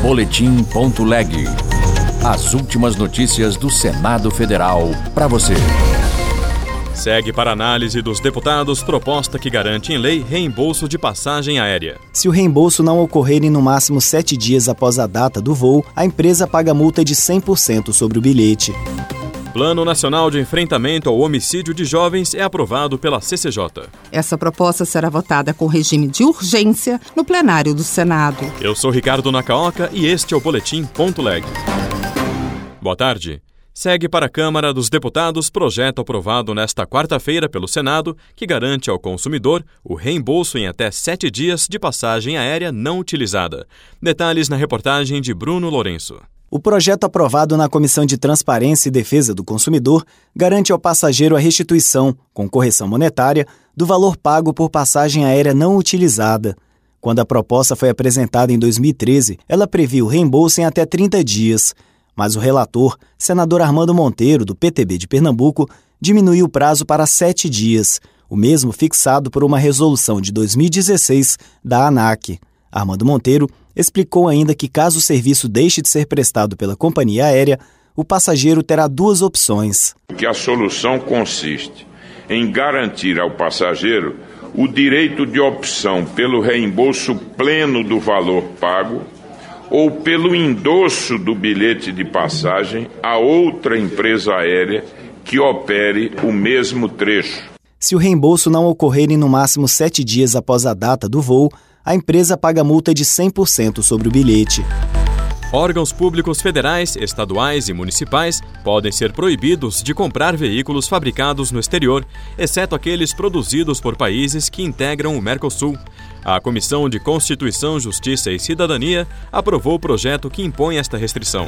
Boletim.leg. As últimas notícias do Senado Federal para você. Segue para análise dos deputados proposta que garante em lei reembolso de passagem aérea. Se o reembolso não ocorrer em no máximo 7 dias após a data do voo, a empresa paga multa de 100% sobre o bilhete. Plano Nacional de Enfrentamento ao Homicídio de Jovens é aprovado pela CCJ. Essa proposta será votada com regime de urgência no plenário do Senado. Eu sou Ricardo Nakaoka e este é o Boletim.leg. Boa tarde. Segue para a Câmara dos Deputados projeto aprovado nesta quarta-feira pelo Senado que garante ao consumidor o reembolso em até 7 dias de passagem aérea não utilizada. Detalhes na reportagem de Bruno Lourenço. O projeto aprovado na Comissão de Transparência e Defesa do Consumidor garante ao passageiro a restituição, com correção monetária, do valor pago por passagem aérea não utilizada. Quando a proposta foi apresentada em 2013, ela previa o reembolso em até 30 dias. Mas o relator, senador Armando Monteiro, do PTB de Pernambuco, diminuiu o prazo para 7 dias, o mesmo fixado por uma resolução de 2016 da ANAC. Armando Monteiro explicou ainda que, caso o serviço deixe de ser prestado pela companhia aérea, o passageiro terá 2 opções. Que a solução consiste em garantir ao passageiro o direito de opção pelo reembolso pleno do valor pago ou pelo endosso do bilhete de passagem a outra empresa aérea que opere o mesmo trecho. Se o reembolso não ocorrer em no máximo 7 dias após a data do voo, a empresa paga multa de 100% sobre o bilhete. Órgãos públicos federais, estaduais e municipais podem ser proibidos de comprar veículos fabricados no exterior, exceto aqueles produzidos por países que integram o Mercosul. A Comissão de Constituição, Justiça e Cidadania aprovou o projeto que impõe esta restrição.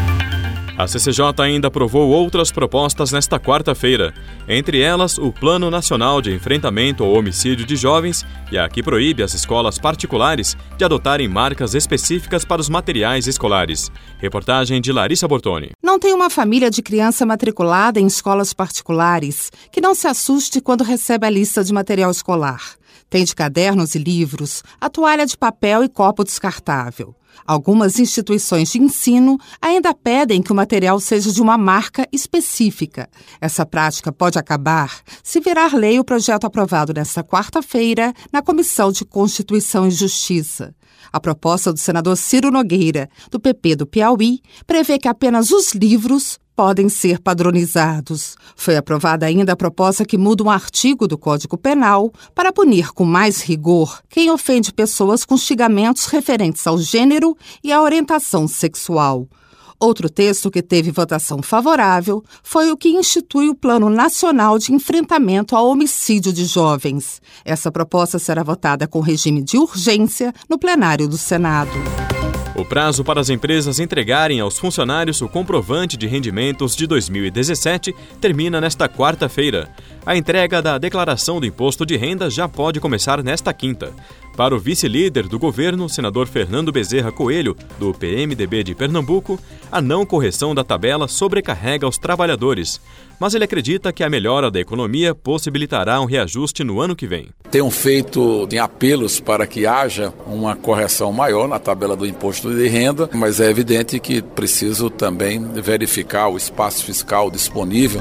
A CCJ ainda aprovou outras propostas nesta quarta-feira, entre elas o Plano Nacional de Enfrentamento ao Homicídio de Jovens e a que proíbe as escolas particulares de adotarem marcas específicas para os materiais escolares. Reportagem de Larissa Bortoni. Não tem uma família de criança matriculada em escolas particulares que não se assuste quando recebe a lista de material escolar. Tem de cadernos e livros, a toalha de papel e copo descartável. Algumas instituições de ensino ainda pedem que o material seja de uma marca específica. Essa prática pode acabar se virar lei o projeto aprovado nesta quarta-feira na Comissão de Constituição e Justiça. A proposta do senador Ciro Nogueira, do PP do Piauí, prevê que apenas os livros podem ser padronizados. Foi aprovada ainda a proposta que muda um artigo do Código Penal para punir com mais rigor quem ofende pessoas com xingamentos referentes ao gênero e à orientação sexual. Outro texto que teve votação favorável foi o que institui o Plano Nacional de Enfrentamento ao Homicídio de Jovens. Essa proposta será votada com regime de urgência no plenário do Senado. O prazo para as empresas entregarem aos funcionários o comprovante de rendimentos de 2017 termina nesta quarta-feira. A entrega da declaração do imposto de renda já pode começar nesta quinta. Para o vice-líder do governo, senador Fernando Bezerra Coelho, do PMDB de Pernambuco, a não correção da tabela sobrecarrega os trabalhadores. Mas ele acredita que a melhora da economia possibilitará um reajuste no ano que vem. Tenho feito apelos para que haja uma correção maior na tabela do imposto de renda, mas é evidente que preciso também verificar o espaço fiscal disponível.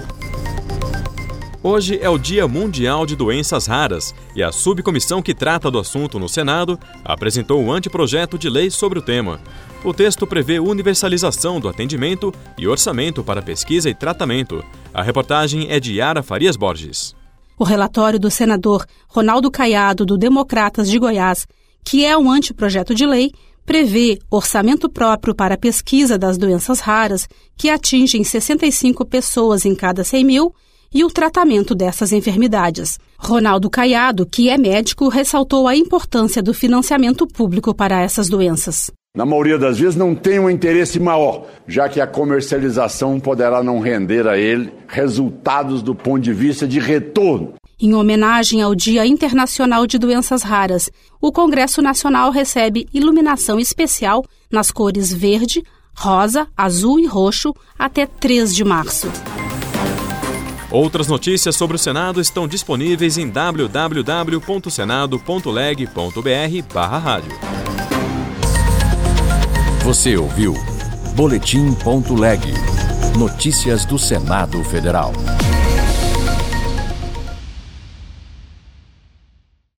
Hoje é o Dia Mundial de Doenças Raras e a subcomissão que trata do assunto no Senado apresentou um anteprojeto de lei sobre o tema. O texto prevê universalização do atendimento e orçamento para pesquisa e tratamento. A reportagem é de Yara Farias Borges. O relatório do senador Ronaldo Caiado, do Democratas de Goiás, que é um anteprojeto de lei, prevê orçamento próprio para a pesquisa das doenças raras, que atingem 65 pessoas em cada 100 mil, e o tratamento dessas enfermidades. Ronaldo Caiado, que é médico, ressaltou a importância do financiamento público para essas doenças. Na maioria das vezes não tem um interesse maior, já que a comercialização poderá não render a ele resultados do ponto de vista de retorno. Em homenagem ao Dia Internacional de Doenças Raras, o Congresso Nacional recebe iluminação especial nas cores verde, rosa, azul e roxo até 3 de março. Outras notícias sobre o Senado estão disponíveis em www.senado.leg.br/rádio. Você ouviu Boletim.leg. Notícias do Senado Federal.